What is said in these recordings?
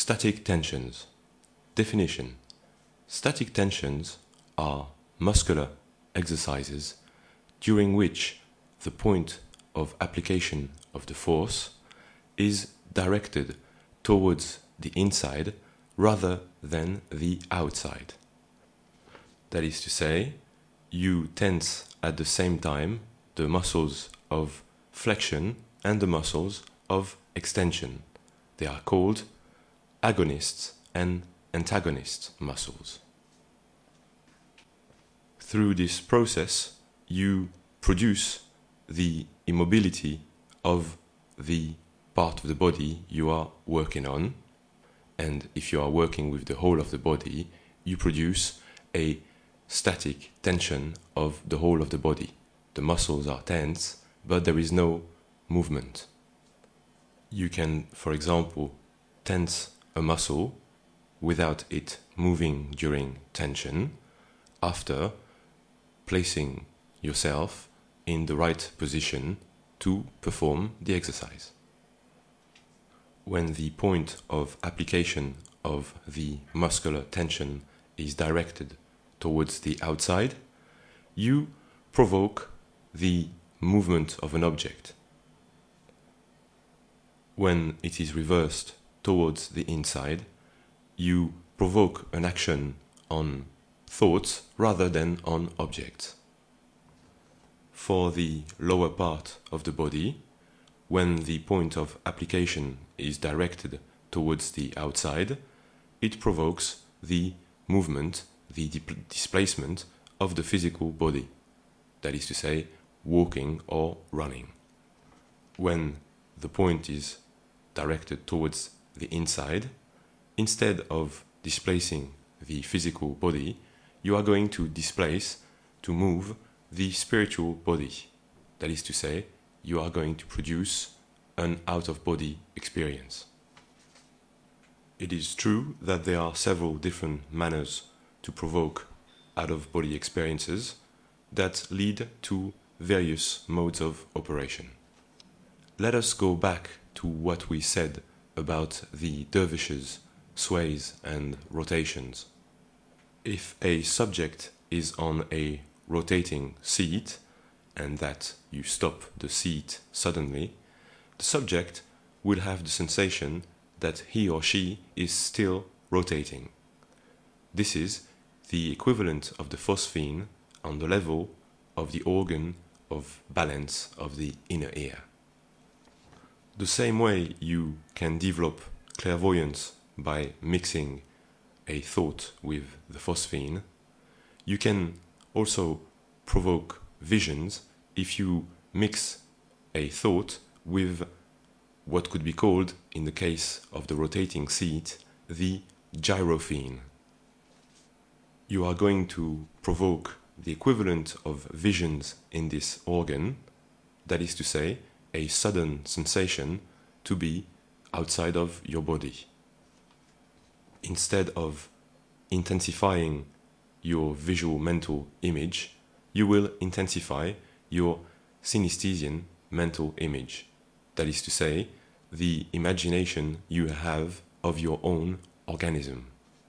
Static tensions. Definition. Static tensions are muscular exercises during which the point of application of the force is directed towards the inside rather than the outside. That is to say, you tense at the same time the muscles of flexion and the muscles of extension. They are called agonists and antagonist muscles. Through this process, you produce the immobility of the part of the body you are working on, and if you are working with the whole of the body, you produce a static tension of the whole of the body. The muscles are tense, but there is no movement. You can, for example, tense a muscle without it moving during tension after placing yourself in the right position to perform the exercise. When the point of application of the muscular tension is directed towards the outside, you provoke the movement of an object. When it is reversed towards the inside, you provoke an action on thoughts rather than on objects. For the lower part of the body, when the point of application is directed towards the outside, it provokes the movement, the displacement of the physical body, that is to say, walking or running. When the point is directed towards the inside, instead of displacing the physical body, you are going to displace, to move the spiritual body. That is to say, you are going to produce an out-of-body experience. It is true that there are several different manners to provoke out-of-body experiences that lead to various modes of operation. Let us go back to what we said about the dervishes, sways and rotations. If a subject is on a rotating seat and that you stop the seat suddenly, the subject will have the sensation that he or she is still rotating. This is the equivalent of the phosphene on the level of the organ of balance of the inner ear. The same way you can develop clairvoyance by mixing a thought with the phosphene, you can also provoke visions if you mix a thought with what could be called, in the case of the rotating seat, the gyrophene. You are going to provoke the equivalent of visions in this organ, that is to say, a sudden sensation to be outside of your body. Instead of intensifying your visual mental image, you will intensify your synesthesian mental image. That is to say, the imagination you have of your own organism.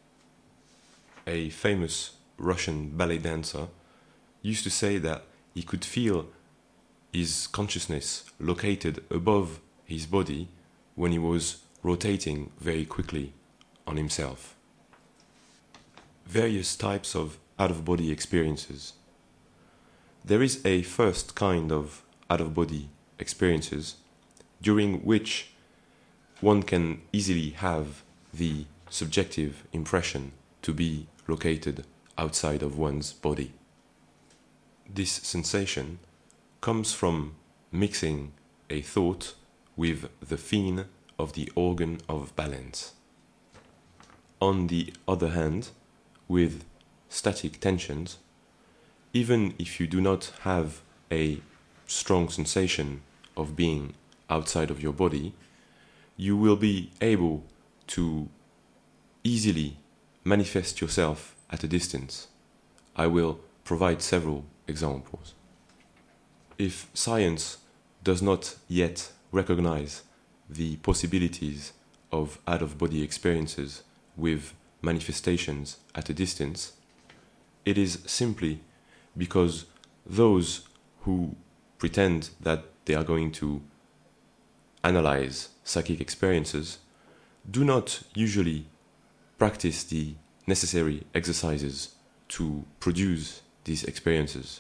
A famous Russian ballet dancer used to say that he could feel his consciousness located above his body when he was rotating very quickly on himself. Various types of out-of-body experiences. There is a first kind of out-of-body experiences during which one can easily have the subjective impression to be located outside of one's body. This sensation comes from mixing a thought with the phene of the organ of balance. On the other hand, with static tensions, even if you do not have a strong sensation of being outside of your body, you will be able to easily manifest yourself at a distance. I will provide several examples. If science does not yet recognize the possibilities of out-of-body experiences with manifestations at a distance, it is simply because those who pretend that they are going to analyze psychic experiences do not usually practice the necessary exercises to produce these experiences.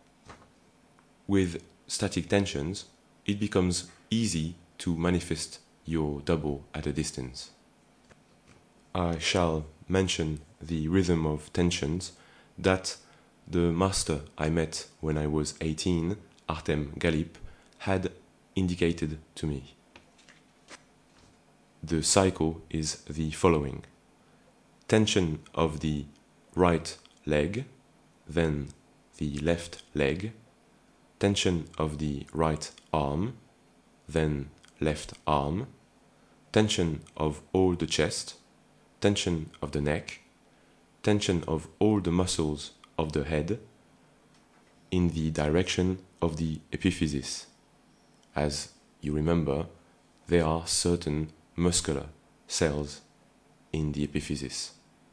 With static tensions, it becomes easy to manifest your double at a distance. I shall mention the rhythm of tensions that the master I met when I was 18, Artem Galip, had indicated to me. The cycle is the following: tension of the right leg, then the left leg, tension of the right arm, then left arm, tension of all the chest, tension of the neck, tension of all the muscles of the head in the direction of the epiphysis. As you remember, there are certain muscular cells in the epiphysis.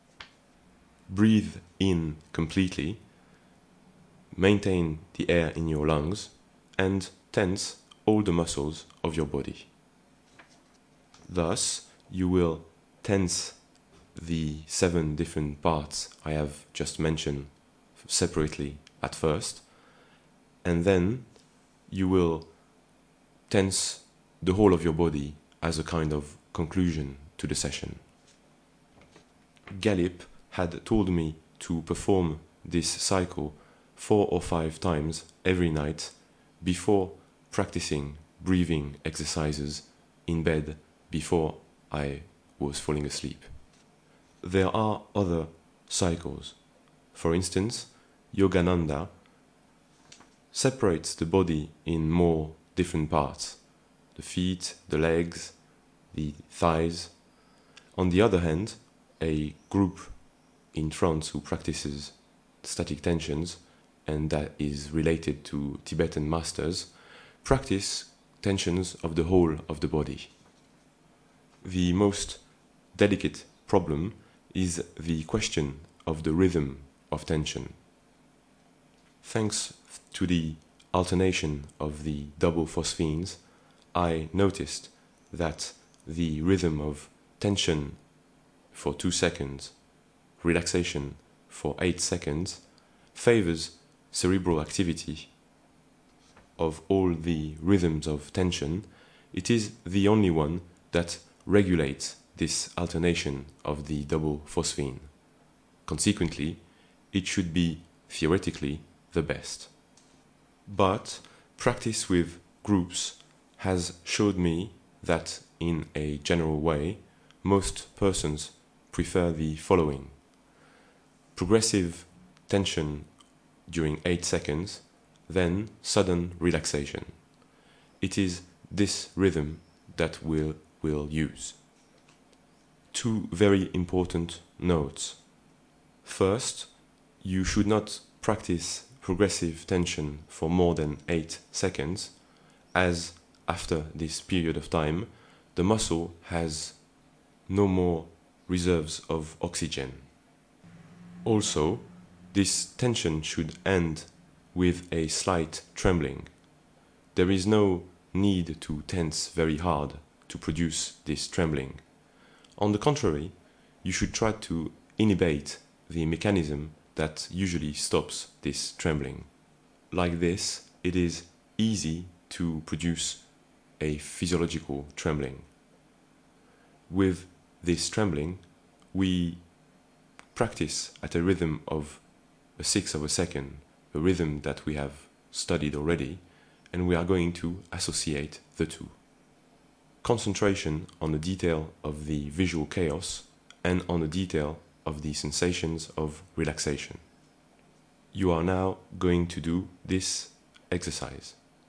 Breathe in completely, maintain the air in your lungs, and tense all the muscles of your body. Thus, you will tense the 7 different parts I have just mentioned separately at first, and then you will tense the whole of your body as a kind of conclusion to the session. Galip had told me to perform this cycle 4 or 5 times every night before practicing breathing exercises in bed before I was falling asleep. There are other cycles. For instance, Yogananda separates the body in more different parts: the feet, the legs, the thighs. On the other hand, a group in France who practices static tensions, and that is related to Tibetan masters, practice tensions of the whole of the body. The most delicate problem is the question of the rhythm of tension. Thanks to the alternation of the double phosphines, I noticed that the rhythm of tension for 2 seconds, relaxation for 8 seconds, favors cerebral activity. Of all the rhythms of tension, it is the only one that regulates this alternation of the double phosphine. Consequently, it should be, theoretically, the best. But practice with groups has showed me that, in a general way, most persons prefer the following: progressive tension during 8 seconds, then sudden relaxation. It is this rhythm that we'll use. 2 very important notes. First, you should not practice progressive tension for more than 8 seconds, as after this period of time, the muscle has no more reserves of oxygen. Also, this tension should end with a slight trembling. There is no need to tense very hard to produce this trembling. On the contrary, you should try to inhibit the mechanism that usually stops this trembling. Like this, it is easy to produce a physiological trembling. With this trembling, we practice at a rhythm of a 1/6 of a second, a rhythm that we have studied already, and we are going to associate the two. Concentration on the detail of the visual chaos and on the detail of the sensations of relaxation. You are now going to do this exercise.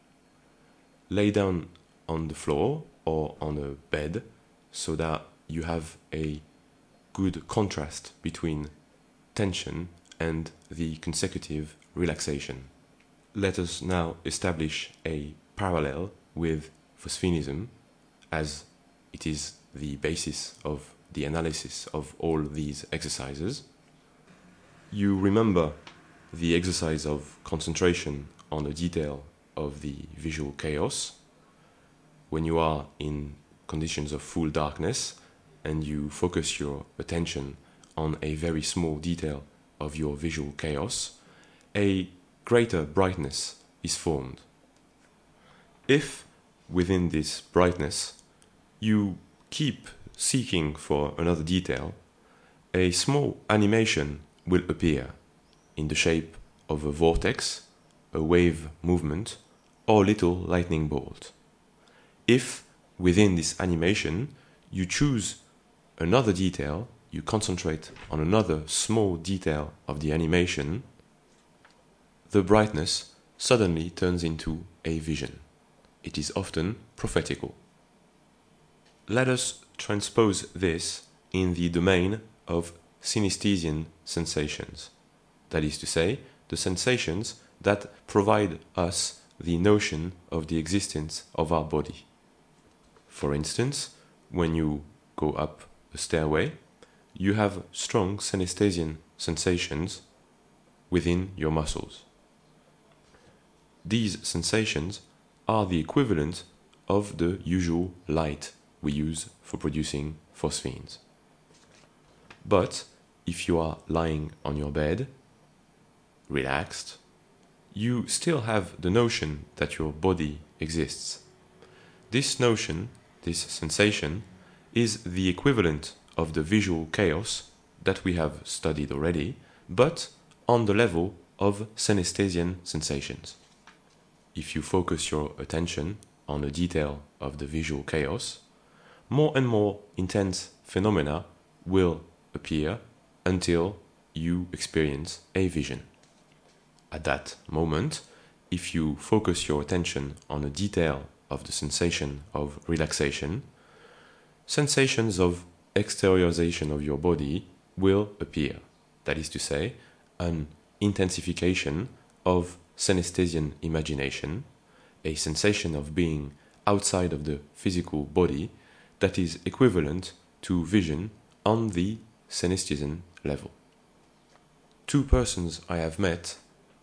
Lay down on the floor or on a bed so that you have a good contrast between tension and the consecutive relaxation. Let us now establish a parallel with phosphinism, as it is the basis of the analysis of all these exercises. You remember the exercise of concentration on a detail of the visual chaos when you are in conditions of full darkness and you focus your attention on a very small detail of your visual chaos, a greater brightness is formed. If, within this brightness, you keep seeking for another detail, a small animation will appear in the shape of a vortex, a wave movement, or little lightning bolt. If, within this animation, you choose another detail, you concentrate on another small detail of the animation, the brightness suddenly turns into a vision. It is often prophetical. Let us transpose this in the domain of synesthesian sensations. That is to say, the sensations that provide us the notion of the existence of our body. For instance, when you go up a stairway, you have strong synesthesian sensations within your muscles. These sensations are the equivalent of the usual light we use for producing phosphines. But if you are lying on your bed, relaxed, you still have the notion that your body exists. This notion, this sensation, is the equivalent of the visual chaos that we have studied already, but on the level of synesthesian sensations. If you focus your attention on a detail of the visual chaos, more and more intense phenomena will appear until you experience a vision. At that moment, if you focus your attention on a detail of the sensation of relaxation, sensations of exteriorization of your body will appear. That is to say, an intensification of synesthesian imagination, a sensation of being outside of the physical body that is equivalent to vision on the synesthesian level. Two persons I have met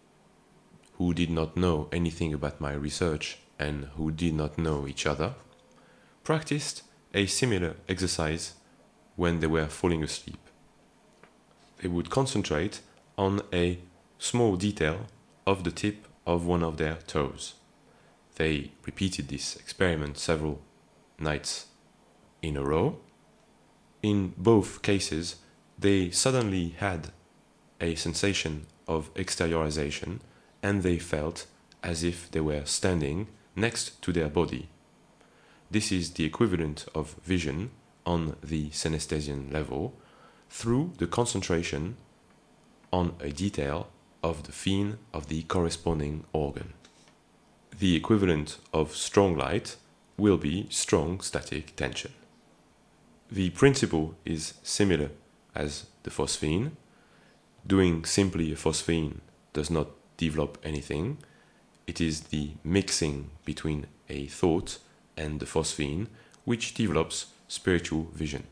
who did not know anything about my research and who did not know each other practiced a similar exercise when they were falling asleep. They would concentrate on a small detail of the tip of one of their toes. They repeated this experiment several nights in a row. In both cases, they suddenly had a sensation of exteriorization and they felt as if they were standing next to their body. This is the equivalent of vision on the synesthesian level through the concentration on a detail of the fin of the corresponding organ. The equivalent of strong light will be strong static tension. The principle is similar as the phosphine. Doing simply a phosphine does not develop anything. It is the mixing between a thought and the phosphine which develops spiritual vision.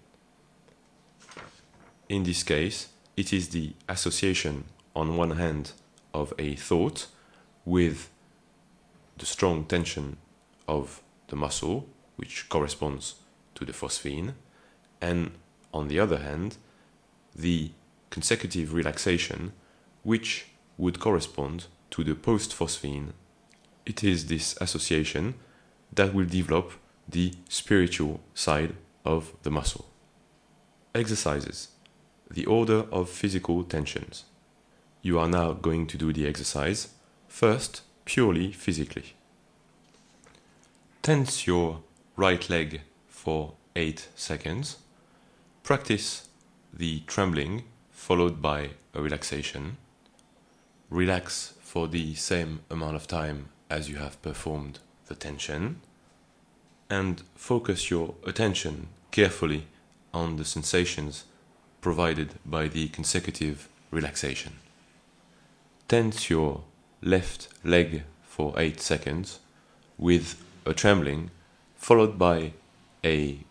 In this case, it is the association on one hand of a thought with the strong tension of the muscle, which corresponds to the phosphine, and on the other hand, the consecutive relaxation, which would correspond to the post-phosphine. It is this association that will develop the spiritual side of the muscle. Exercises. The order of physical tensions. You are now going to do the exercise, first purely physically. Tense your right leg for 8 seconds. Practice the trembling followed by a relaxation. Relax for the same amount of time as you have performed the tension. And focus your attention carefully on the sensations provided by the consecutive relaxation. Tense your left leg for 8 seconds with a trembling followed by a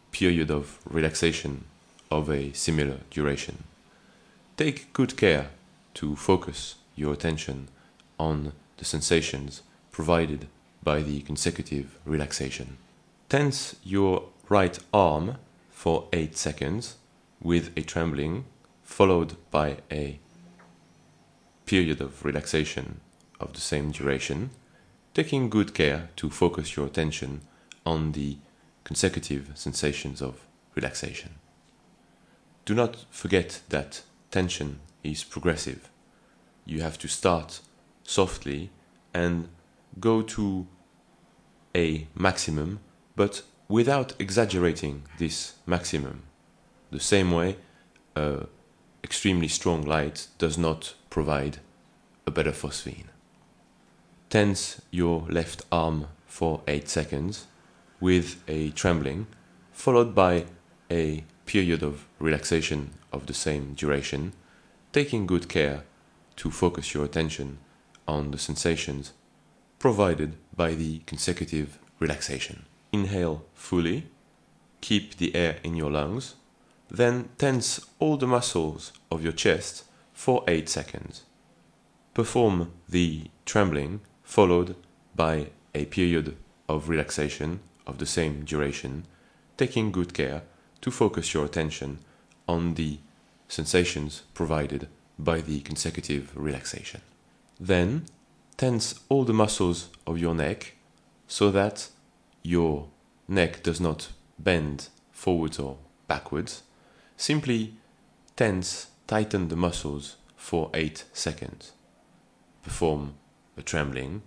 period of relaxation of a similar duration. Take good care to focus your attention on the sensations provided by the consecutive relaxation. Tense your right arm for 8 seconds with a trembling, followed by a period of relaxation of the same duration, taking good care to focus your attention on the consecutive sensations of relaxation. Do not forget that tension is progressive. You have to start softly and go to a maximum, but without exaggerating this maximum. The same way, extremely strong light does not provide a better phosphene. Tense your left arm for 8 seconds with a trembling, followed by a period of relaxation of the same duration, taking good care to focus your attention on the sensations provided by the consecutive relaxation. Inhale fully, keep the air in your lungs, then tense all the muscles of your chest for 8 seconds. Perform the trembling, followed by a period of relaxation of the same duration, taking good care to focus your attention on the sensations provided by the consecutive relaxation. Then, tense all the muscles of your neck so that your neck does not bend forwards or backwards. Simply tighten the muscles for 8 seconds. Perform a trembling,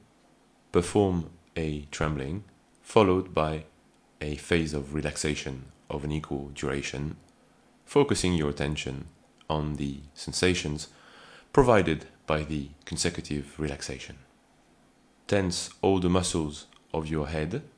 followed by a phase of relaxation of an equal duration, focusing your attention on the sensations provided by the consecutive relaxation. Tense all the muscles of your head